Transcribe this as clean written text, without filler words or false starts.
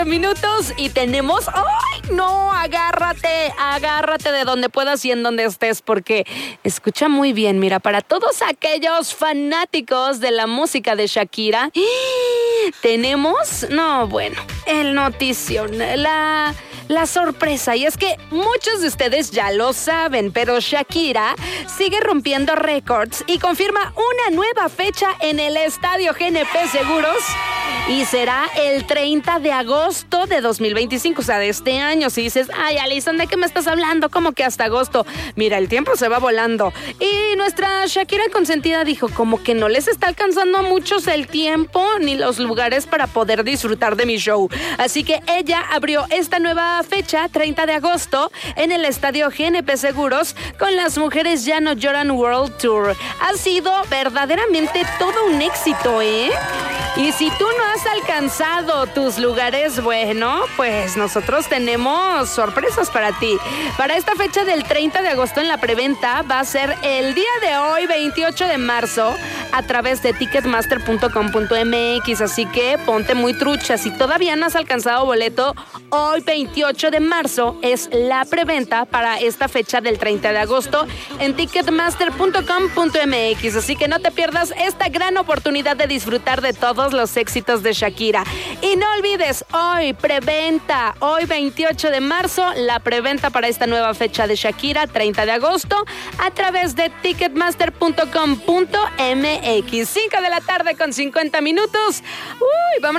minutos y tenemos... ¡Ay, no! Agárrate de donde puedas y en donde estés, porque escucha muy bien. Mira, para todos aquellos fanáticos de la música de Shakira, tenemos... No, bueno, el notición, la sorpresa, y es que muchos de ustedes ya lo saben, pero Shakira sigue rompiendo récords y confirma una nueva fecha en el Estadio GNP Seguros y será el 30 de agosto de 2025, o sea, de este año. Si dices, ay, Alison, ¿de qué me estás hablando? ¿Cómo que hasta agosto? Mira, el tiempo se va volando. Y nuestra Shakira consentida dijo como que no les está alcanzando a muchos el tiempo ni los lugares para poder disfrutar de mi show. Así que ella abrió esta nueva fecha, 30 de agosto, en el Estadio GNP Seguros con las Mujeres Ya No Lloran World Tour. Ha sido verdaderamente todo un éxito, ¿eh? Y si tú no has alcanzado tus lugares, bueno, pues nosotros tenemos sorpresas para ti. Para esta fecha del 30 de agosto en la preventa va a ser el día de hoy, 28 de marzo, a través de ticketmaster.com.mx. Así que ponte muy trucha. Si todavía no has alcanzado boleto, hoy 28 de marzo es la preventa para esta fecha del 30 de agosto en ticketmaster.com.mx. Así que no te pierdas esta gran oportunidad de disfrutar de todos los éxitos de Shakira. Y no olvides, hoy preventa, hoy 28 de marzo, la preventa para esta nueva fecha de Shakira, 30 de agosto, a través de ticketmaster.com.mx. 5 de la tarde con 50 minutos. Uy, vamos.